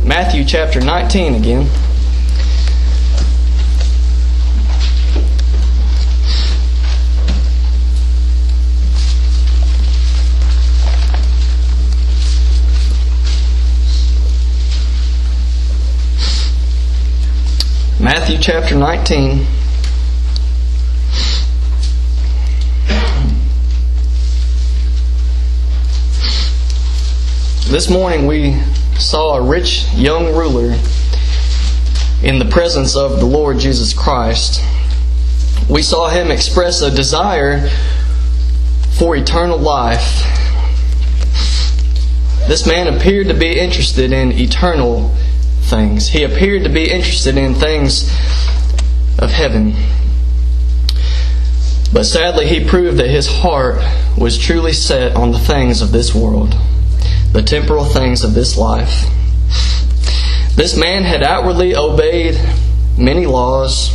Matthew chapter 19 again. Matthew chapter 19. This morning we saw a rich young ruler in the presence of the Lord Jesus Christ. We saw him express a desire for eternal life. This man appeared to be interested in eternal things. He appeared to be interested in things of heaven. But sadly, he proved that his heart was truly set on the things of this world, the temporal things of this life. This man had outwardly obeyed many laws,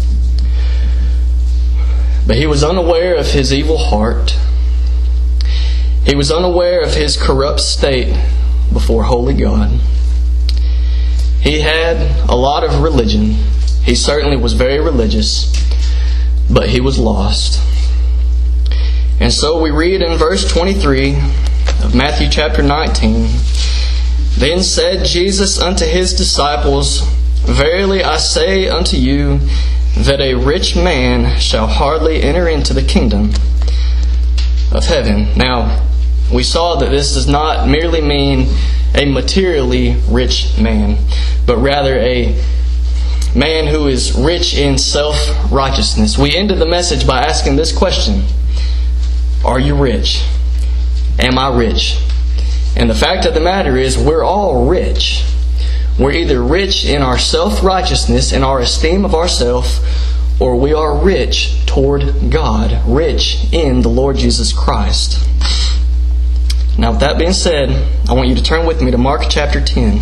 but he was unaware of his evil heart. He was unaware of his corrupt state before holy God. He had a lot of religion. He certainly was very religious, but he was lost. And so we read in verse 23 of Matthew chapter 19, "Then said Jesus unto his disciples, Verily I say unto you, that a rich man shall hardly enter into the kingdom of heaven." Now, we saw that this does not merely mean a materially rich man, but rather a man who is rich in self-righteousness. We ended the message by asking this question: are you rich? Am I rich? And the fact of the matter is, we're all rich. We're either rich in our self-righteousness, in our esteem of ourselves, or we are rich toward God, rich in the Lord Jesus Christ. Now, with that being said, I want you to turn with me to Mark chapter 10.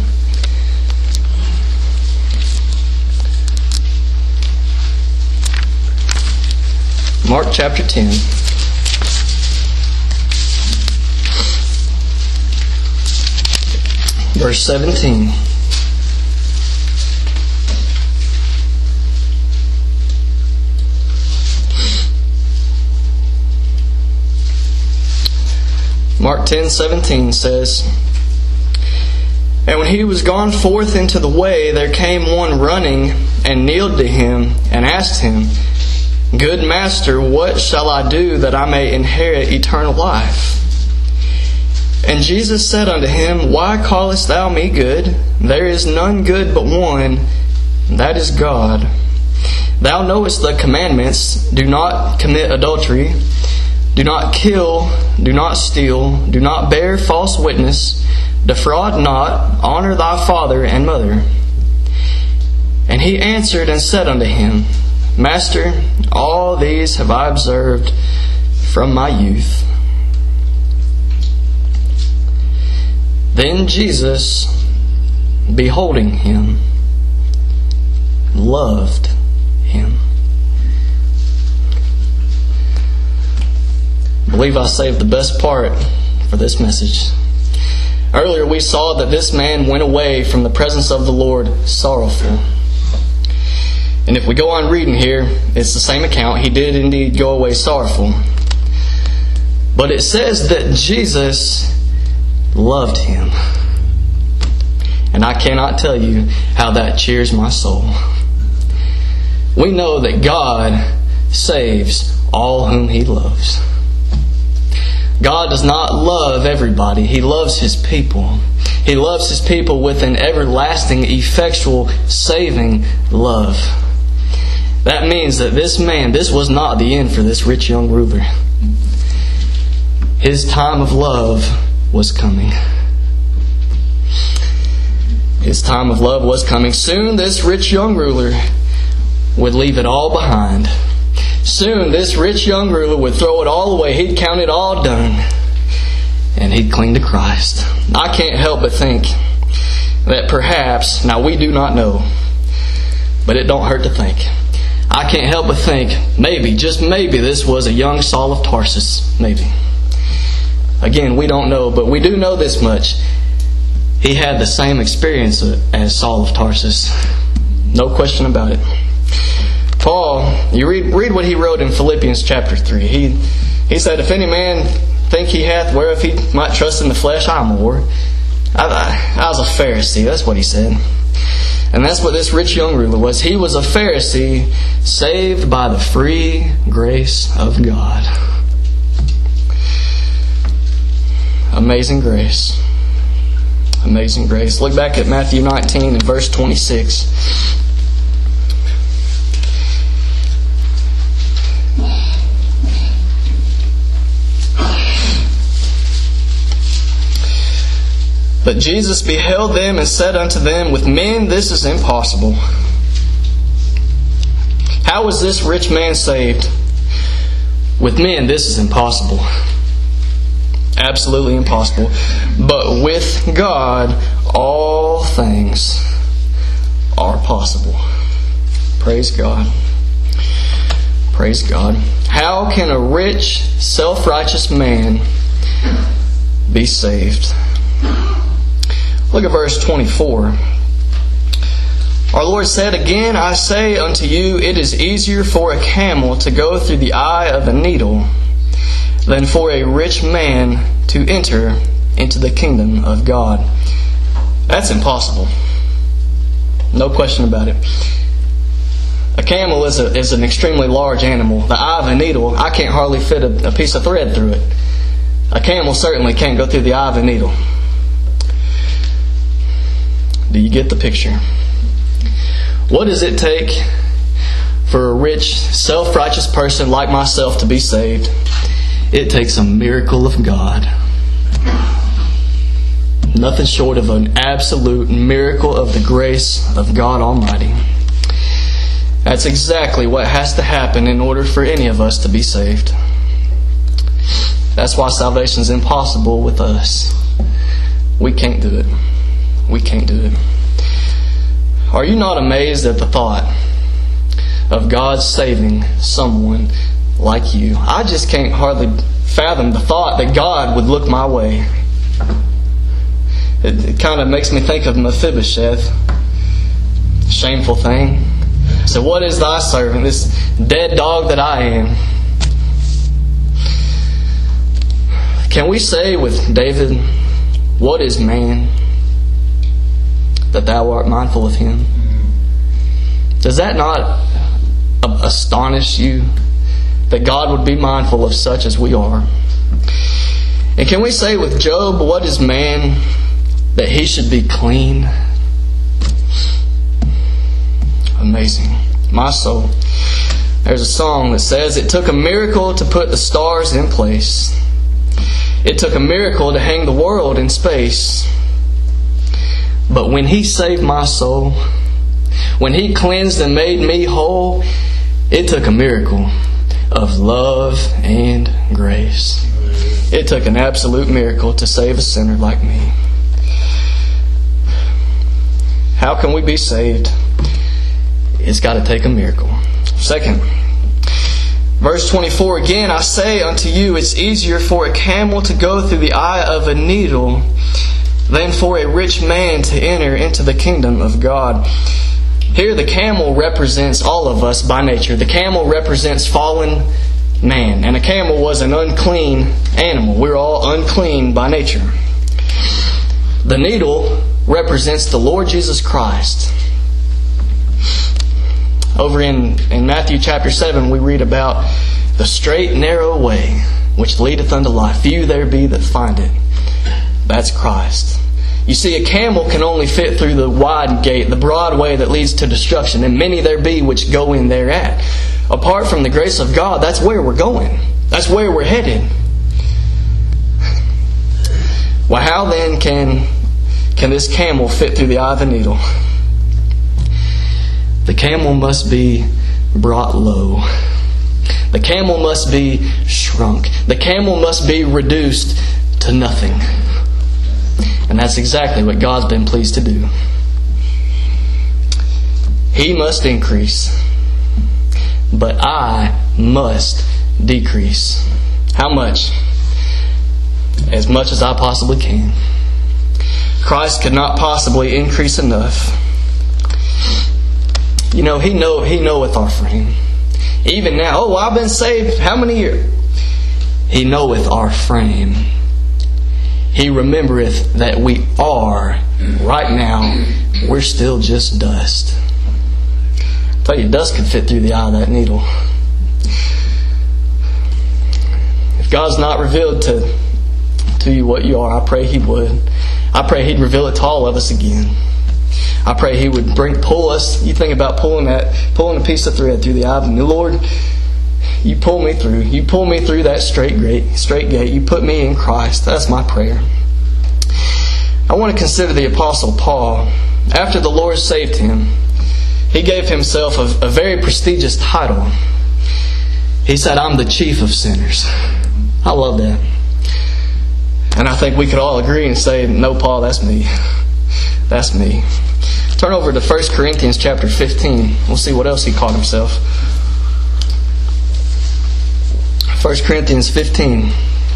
Mark chapter 10. Verse 17. Mark 10:17 says, "And when he was gone forth into the way, there came one running, and kneeled to him, and asked him, Good Master, what shall I do that I may inherit eternal life? And Jesus said unto him, Why callest thou me good? There is none good but one, and that is God. Thou knowest the commandments: do not commit adultery, do not kill, do not steal, do not bear false witness, defraud not, honor thy father and mother. And he answered and said unto him, Master, all these have I observed from my youth. Then Jesus, beholding him, loved him." I believe I saved the best part for this message. Earlier we saw that this man went away from the presence of the Lord sorrowful. And if we go on reading here, it's the same account. He did indeed go away sorrowful. But it says that Jesus loved him. And I cannot tell you how that cheers my soul. We know that God saves all whom He loves. God does not love everybody. He loves His people. He loves His people with an everlasting, effectual, saving love. That means that this man, this was not the end for this rich young ruler. His time of love was coming. His time of love was coming. Soon this rich young ruler would leave it all behind. Soon this rich young ruler would throw it all away. He'd count it all done. And he'd cling to Christ. I can't help but think that perhaps, now we do not know, but it don't hurt to think. I can't help but think, maybe, just maybe, this was a young Saul of Tarsus. Maybe. Again, we don't know, but we do know this much. he had the same experience as Saul of Tarsus. No question about it. Paul, you read what he wrote in Philippians chapter 3. He said, if any man think he hath whereof he might trust in the flesh, I more. I was a Pharisee, that's what he said. And that's what this rich young ruler was. He was a Pharisee saved by the free grace of God. Amazing grace. Amazing grace. Look back at Matthew 19 and verse 26. But Jesus beheld them and said unto them, with men this is impossible. How was this rich man saved? With men this is impossible. Absolutely impossible. But with God all things are possible. Praise God. Praise God. How can a rich, self-righteous man be saved? Look at verse 24. Our Lord said, again I say unto you, it is easier for a camel to go through the eye of a needle than for a rich man to enter into the kingdom of God. That's impossible. No question about it. A camel is an extremely large animal. The eye of a needle, I can't hardly fit a piece of thread through it. A camel certainly can't go through the eye of a needle. Do you get the picture? What does it take for a rich, self-righteous person like myself to be saved? It takes a miracle of God. Nothing short of an absolute miracle of the grace of God Almighty. That's exactly what has to happen in order for any of us to be saved. That's why salvation is impossible with us. We can't do it. We can't do it. Are you not amazed at the thought of God saving someone like you? I just can't hardly fathom the thought that God would look my way. It kind of makes me think of Mephibosheth. Shameful thing. So what is thy servant, this dead dog that I am? Can we say with David, what is man that thou art mindful of him? Does that not astonish you that God would be mindful of such as we are? And can we say with Job, what is man that he should be clean? Amazing. My soul. There's a song that says, it took a miracle to put the stars in place. It took a miracle to hang the world in space. But when He saved my soul, when He cleansed and made me whole, it took a miracle of love and grace. It took an absolute miracle to save a sinner like me. How can we be saved? It's got to take a miracle. Second, verse 24, again I say unto you, it's easier for a camel to go through the eye of a needle than for a rich man to enter into the kingdom of God. Here the camel represents all of us by nature. The camel represents fallen man. And a camel was an unclean animal. We're all unclean by nature. The needle represents the Lord Jesus Christ. Over in Matthew chapter 7 we read about the straight and narrow way which leadeth unto life. Few there be that find it. That's Christ. You see, a camel can only fit through the wide gate, the broad way that leads to destruction, and many there be which go in thereat. Apart from the grace of God, that's where we're going. That's where we're headed. Well, how then can this camel fit through the eye of a needle? The camel must be brought low. The camel must be shrunk. The camel must be reduced to nothing. And that's exactly what God's been pleased to do. He must increase, but I must decrease. How much? As much as I possibly can. Christ could not possibly increase enough. He knoweth our frame. Even now, I've been saved how many years? He knoweth our frame. He remembereth that we are, right now, we're still just dust. I tell you, dust could fit through the eye of that needle. If God's not revealed to you what you are, I pray He would. I pray He'd reveal it to all of us again. I pray He would pull us. You think about pulling a piece of thread through the eye of the needle. Lord, You pull me through. You pull me through that straight gate. You put me in Christ. That's my prayer. I want to consider the Apostle Paul. After the Lord saved him, he gave himself a very prestigious title. He said, I'm the chief of sinners. I love that. And I think we could all agree and say, no, Paul, that's me. That's me. Turn over to 1 Corinthians chapter 15. We'll see what else he called himself. 1 Corinthians 15.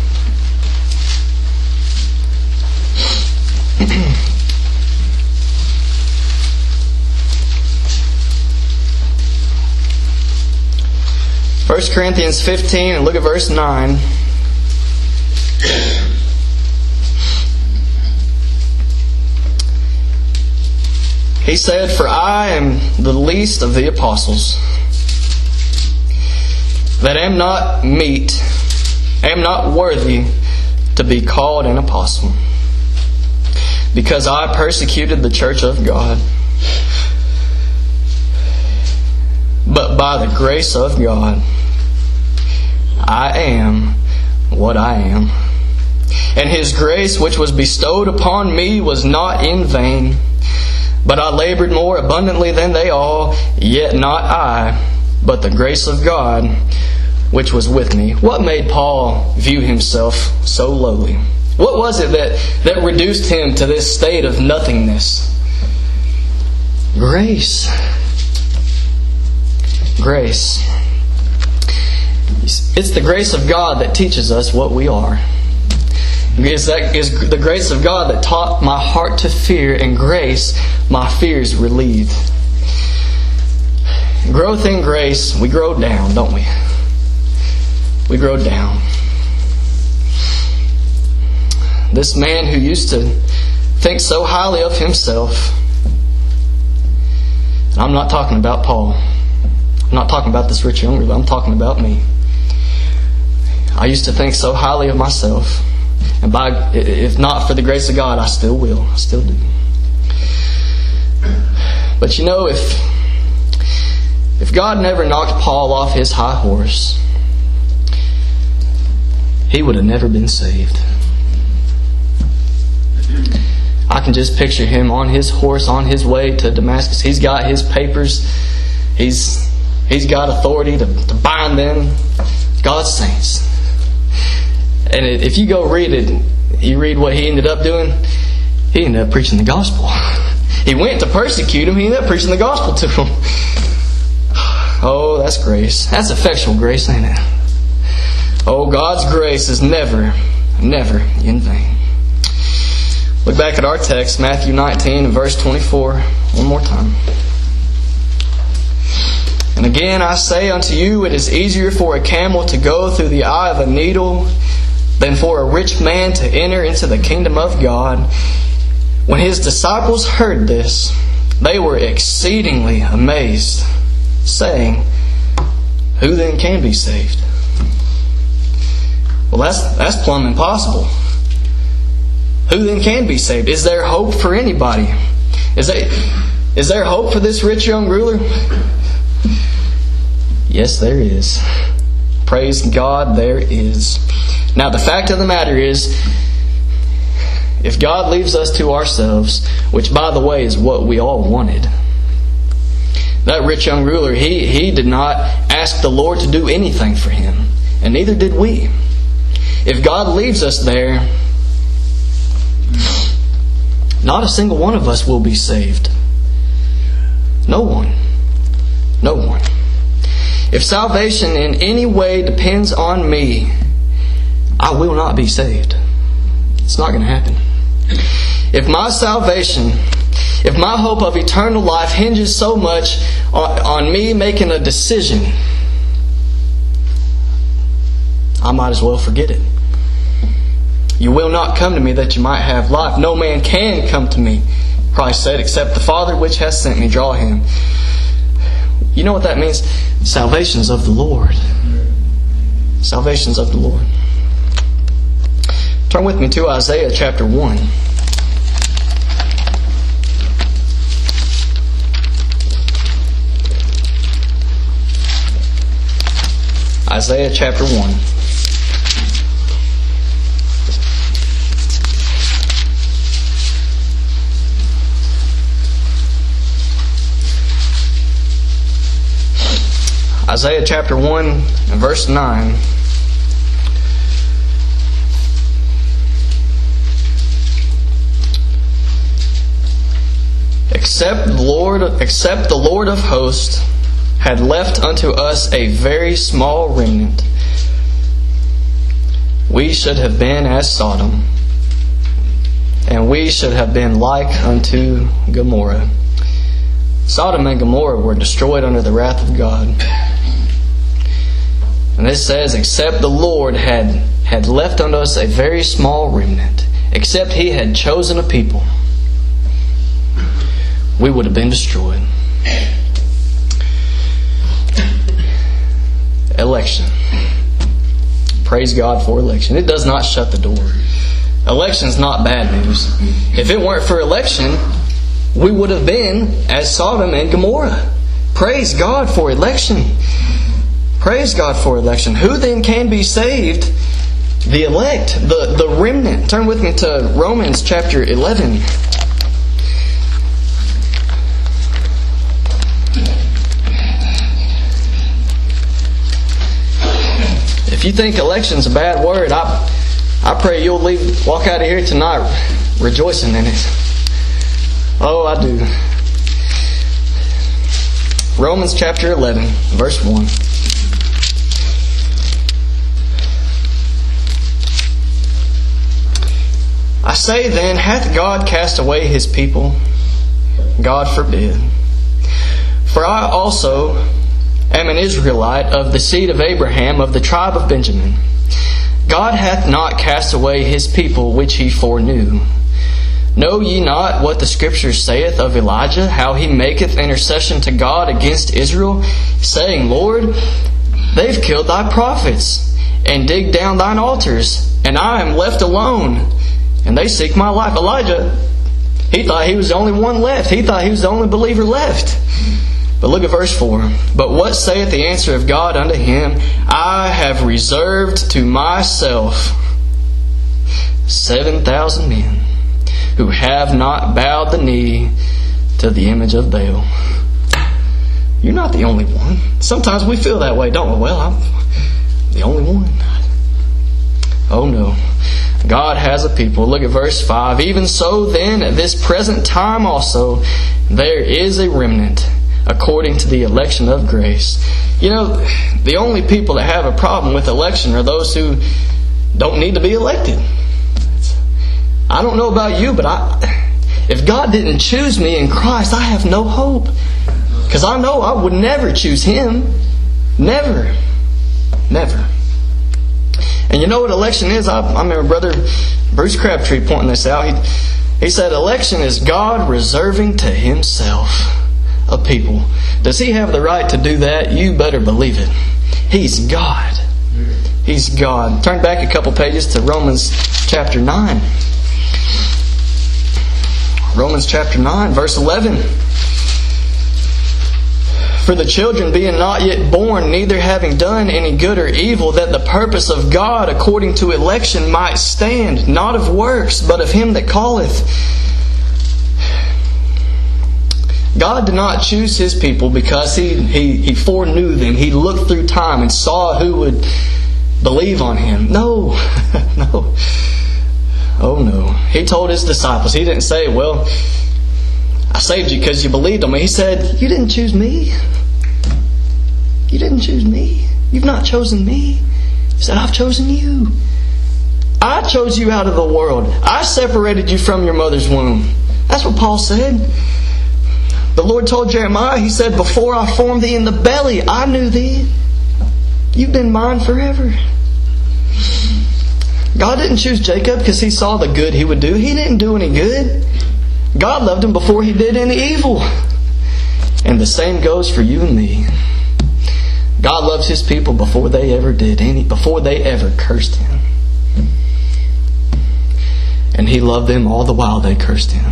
First Corinthians 15, and look at verse 9. He said, For I am the least of the apostles, that am not meet, am not worthy to be called an apostle, because I persecuted the church of God. But by the grace of God, I am what I am. And His grace which was bestowed upon me was not in vain. But I labored more abundantly than they all, yet not I, but the grace of God which was with me. What made Paul view himself so lowly? What was it that reduced him to this state of nothingness? Grace. Grace. It's the grace of God that teaches us what we are. It's the grace of God that taught my heart to fear, and grace my fears relieved. Growth in grace, we grow down, don't we? We grow down. This man who used to think so highly of himself, and I'm not talking about Paul. I'm not talking about this rich young ruler. I'm talking about me. I used to think so highly of myself. And if not for the grace of God, I still will. I still do. But if God never knocked Paul off his high horse, he would have never been saved. I can just picture him on his horse on his way to Damascus. He's got his papers. He's got authority to bind them. God's saints. And if you go read it, you read what he ended up doing. He ended up preaching the gospel. He went to persecute him. He ended up preaching the gospel to him. Oh, that's grace. That's effectual grace, ain't it? Oh, God's grace is never, never in vain. Look back at our text, Matthew 19 and verse 24, one more time. And again I say unto you, it is easier for a camel to go through the eye of a needle than for a rich man to enter into the kingdom of God. When His disciples heard this, they were exceedingly amazed, saying, Who then can be saved? Well, that's plumb impossible. Who then can be saved? Is there hope for anybody? Is there hope for this rich young ruler? Yes, there is. Praise God, there is. Now, the fact of the matter is, if God leaves us to ourselves, which, by the way, is what we all wanted, that rich young ruler, he did not ask the Lord to do anything for him, and neither did we. If God leaves us there, not a single one of us will be saved. No one. No one. If salvation in any way depends on me, I will not be saved. It's not going to happen. if my salvation, if my hope of eternal life hinges so much on me making a decision, I might as well forget it. You will not come to me that you might have life. No man can come to me, Christ said, except the Father which has sent me draw him. You know what that means? Salvation's of the Lord. Salvation's of the Lord. Turn with me to Isaiah chapter 1. Isaiah chapter 1. Isaiah chapter 1 and verse 9. Except the Lord of hosts had left unto us a very small remnant, we should have been as Sodom, and we should have been like unto Gomorrah. Sodom and Gomorrah were destroyed under the wrath of God. And this says, except the Lord had left unto us a very small remnant, except He had chosen a people, we would have been destroyed. Election. Praise God for election. It does not shut the door. Election is not bad news. If it weren't for election, we would have been as Sodom and Gomorrah. Praise God for election. Praise God for election. Who then can be saved? The elect, the remnant. Turn with me to Romans chapter 11. If you think election's a bad word, I pray you'll walk out of here tonight rejoicing in it. Oh, I do. Romans chapter 11, verse 1. I say then, hath God cast away His people? God forbid. For I also am an Israelite of the seed of Abraham, of the tribe of Benjamin. God hath not cast away His people which He foreknew. Know ye not what the Scripture saith of Elijah, how he maketh intercession to God against Israel, saying, Lord, they've killed thy prophets, and digged down thine altars, and I am left alone, and they seek my life. Elijah, he thought he was the only one left. He thought he was the only believer left. But look at verse 4. But what saith the answer of God unto him? I have reserved to myself 7,000 men who have not bowed the knee to the image of Baal. You're not the only one. Sometimes we feel that way, don't we? Well, I'm the only one. Oh no. God has a people. Look at verse 5. Even so then, at this present time also, there is a remnant according to the election of grace. You know, the only people that have a problem with election are those who don't need to be elected. I don't know about you, but if God didn't choose me in Christ, I have no hope. Because I know I would never choose Him. Never. Never. And you know what election is? I remember Brother Bruce Crabtree pointing this out. He said election is God reserving to Himself a people. Does He have the right to do that? You better believe it. He's God. He's God. Turn back a couple pages to Romans chapter 9. Romans chapter 9, verse 11. For the children being not yet born, neither having done any good or evil, that the purpose of God according to election might stand, not of works, but of Him that calleth. God did not choose His people because He foreknew them. He looked through time and saw who would believe on Him. No, no. Oh no. He told His disciples. He didn't say, well, I saved you because you believed on me. He said, you didn't choose me. You didn't choose me. You've not chosen me. He said, I've chosen you. I chose you out of the world. I separated you from your mother's womb. That's what Paul said. The Lord told Jeremiah, He said, before I formed thee in the belly, I knew thee. You've been mine forever. God didn't choose Jacob because He saw the good he would do. He didn't do any good. God loved him before He did any evil. And the same goes for you and me. God loves His people before they ever did before they ever cursed Him. And He loved them all the while they cursed Him.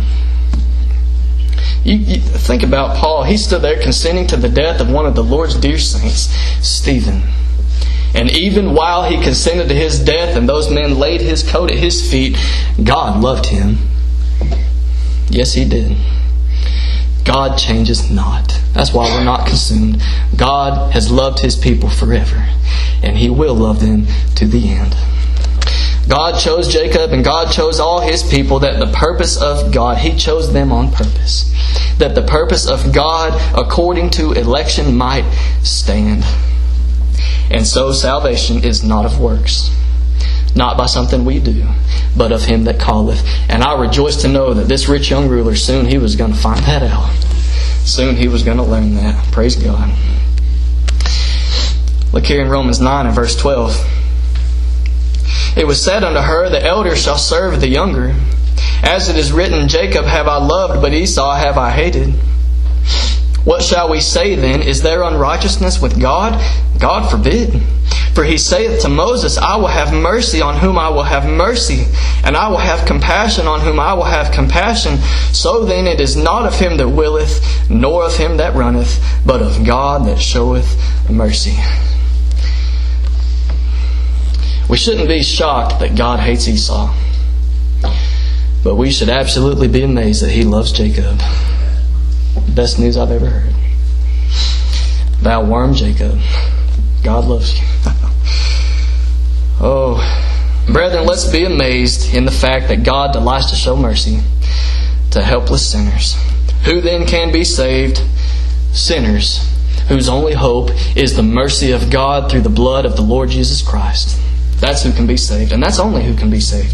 You think about Paul. He stood there consenting to the death of one of the Lord's dear saints, Stephen. And even while he consented to his death and those men laid his coat at his feet, God loved him. Yes, He did. God changes not. That's why we're not consumed. God has loved His people forever, and He will love them to the end. God chose Jacob and God chose all His people, that the purpose of God, He chose them on purpose. That the purpose of God according to election might stand. And so salvation is not of works, not by something we do, but of Him that calleth. And I rejoice to know that this rich young ruler, soon he was going to find that out. Soon he was going to learn that. Praise God. Look here in Romans 9 and verse 12. It was said unto her, the elder shall serve the younger. As it is written, Jacob have I loved, but Esau have I hated. What shall we say then? Is there unrighteousness with God? God forbid. For He saith to Moses, I will have mercy on whom I will have mercy, and I will have compassion on whom I will have compassion. So then it is not of him that willeth, nor of him that runneth, but of God that showeth mercy. We shouldn't be shocked that God hates Esau. But we should absolutely be amazed that He loves Jacob. Best news I've ever heard. Thou worm Jacob, God loves you. Oh, brethren, let's be amazed in the fact that God delights to show mercy to helpless sinners. Who then can be saved? Sinners, whose only hope is the mercy of God through the blood of the Lord Jesus Christ. That's who can be saved, and that's only who can be saved.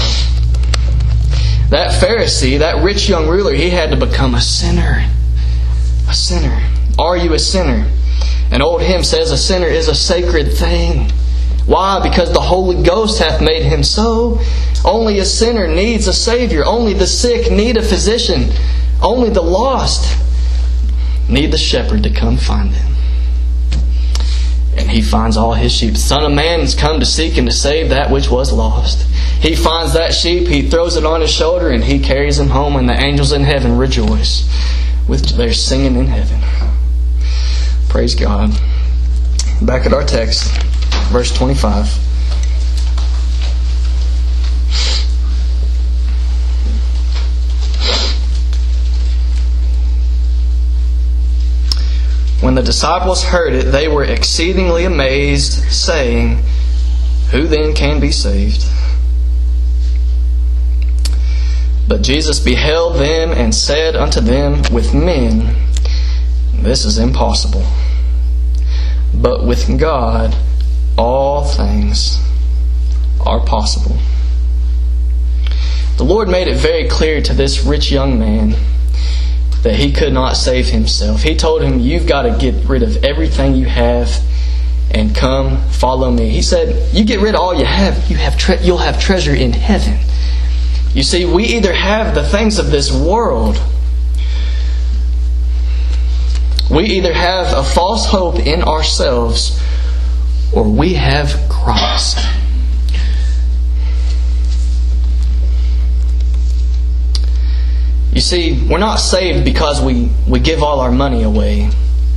That Pharisee, that rich young ruler, he had to become a sinner. A sinner. Are you a sinner? An old hymn says a sinner is a sacred thing. Why? Because the Holy Ghost hath made him so. Only a sinner needs a Savior. Only the sick need a physician. Only the lost need the shepherd to come find them. And He finds all His sheep. The Son of Man has come to seek and to save that which was lost. He finds that sheep, He throws it on His shoulder, and He carries him home, and the angels in heaven rejoice with their singing in heaven. Praise God. Back at our text, verse 25. When the disciples heard it, they were exceedingly amazed, saying, Who then can be saved? But Jesus beheld them and said unto them, With men this is impossible, but with God all things are possible. The Lord made it very clear to this rich young man that he could not save himself. He told him, you've got to get rid of everything you have and come follow me. He said, you get rid of all you have, you'll have treasure in heaven. You see, we either have the things of this world, we either have a false hope in ourselves, or we have Christ. You see, we're not saved because we give all our money away.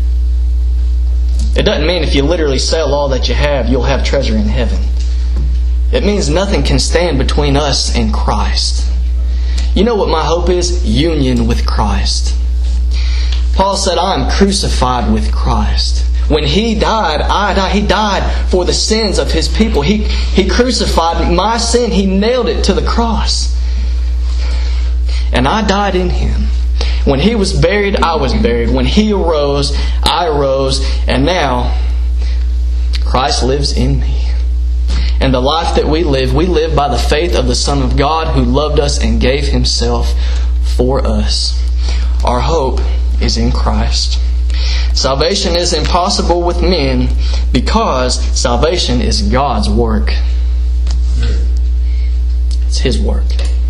It doesn't mean if you literally sell all that you have, you'll have treasure in heaven. It means nothing can stand between us and Christ. You know what my hope is? Union with Christ. Paul said, I am crucified with Christ. When He died, I died. He died for the sins of His people. He crucified my sin. He nailed it to the cross. And I died in Him. When He was buried, I was buried. When He arose, I arose. And now, Christ lives in me. And the life that we live by the faith of the Son of God who loved us and gave Himself for us. Our hope is in Christ. Salvation is impossible with men because salvation is God's work. It's His work.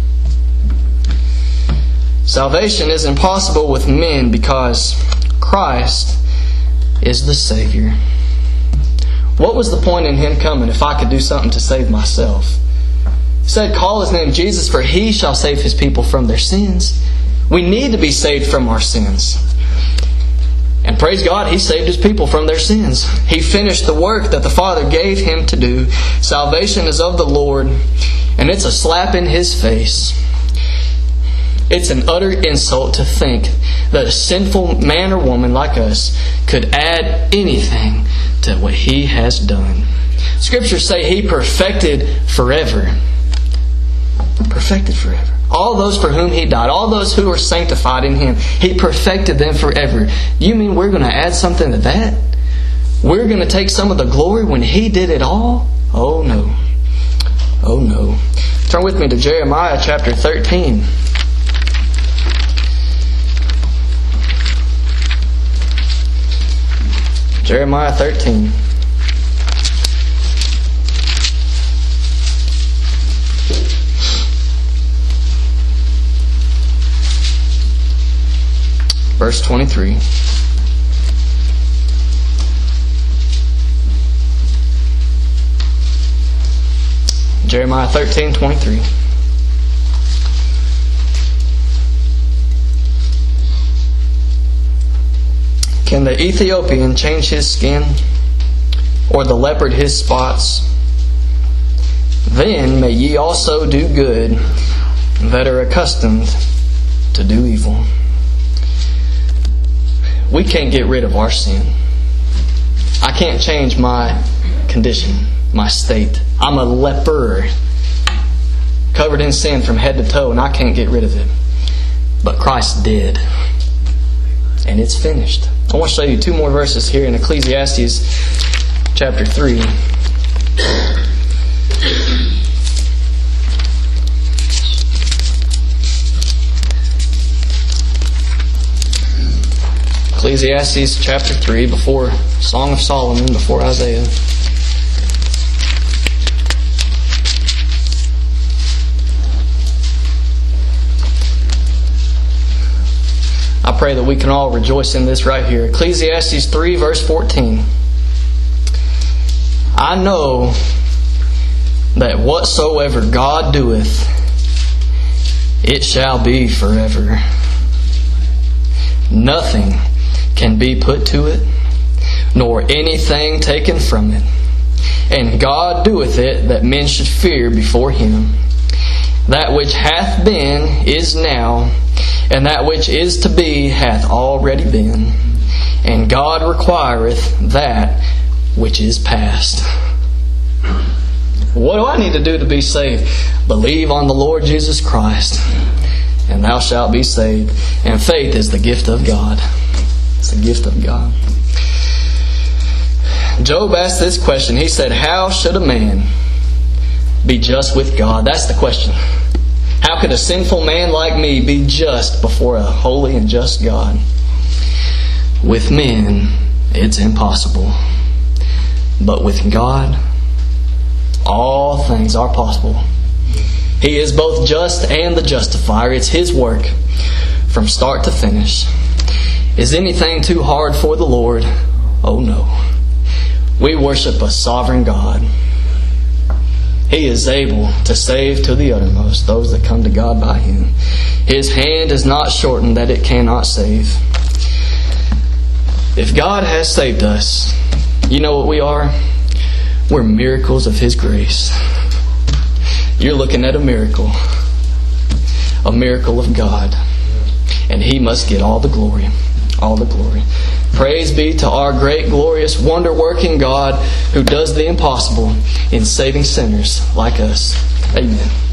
Salvation is impossible with men because Christ is the Savior. What was the point in Him coming if I could do something to save myself? He said, call His name Jesus, for He shall save His people from their sins. We need to be saved from our sins. And praise God, He saved His people from their sins. He finished the work that the Father gave Him to do. Salvation is of the Lord, and it's a slap in His face. It's an utter insult to think that a sinful man or woman like us could add anything to what He has done. Scriptures say He perfected forever. Perfected forever. All those for whom He died, all those who are sanctified in Him, He perfected them forever. You mean we're going to add something to that? We're going to take some of the glory when He did it all? Oh no. Oh no. Turn with me to Jeremiah chapter 13. Jeremiah 13. Verse 23. Jeremiah 13:23. Can the Ethiopian change his skin, or the leopard his spots? Then may ye also do good that are accustomed to do evil. We can't get rid of our sin. I can't change my condition, my state. I'm a leper, covered in sin from head to toe, and I can't get rid of it. But Christ did. And it's finished. I want to show you two more verses here in Ecclesiastes chapter 3. Ecclesiastes chapter 3, before Song of Solomon, before Isaiah. I pray that we can all rejoice in this right here. Ecclesiastes 3 verse 14. I know that whatsoever God doeth, it shall be forever. Nothing can be put to it, nor anything taken from it. And God doeth it, that men should fear before Him. That which hath been is now, and that which is to be hath already been. And God requireth that which is past. What do I need to do to be saved? Believe on the Lord Jesus Christ, and thou shalt be saved. And faith is the gift of God. It's the gift of God. Job asked this question. He said, how should a man be just with God? That's the question. How could a sinful man like me be just before a holy and just God? With men, it's impossible. But with God, all things are possible. He is both just and the justifier. It's His work from start to finish. Is anything too hard for the Lord? Oh no. We worship a sovereign God. He is able to save to the uttermost those that come to God by Him. His hand is not shortened that it cannot save. If God has saved us, you know what we are? We're miracles of His grace. You're looking at a miracle of God. And He must get all the glory. All the glory. Praise be to our great, glorious, wonder-working God who does the impossible in saving sinners like us. Amen.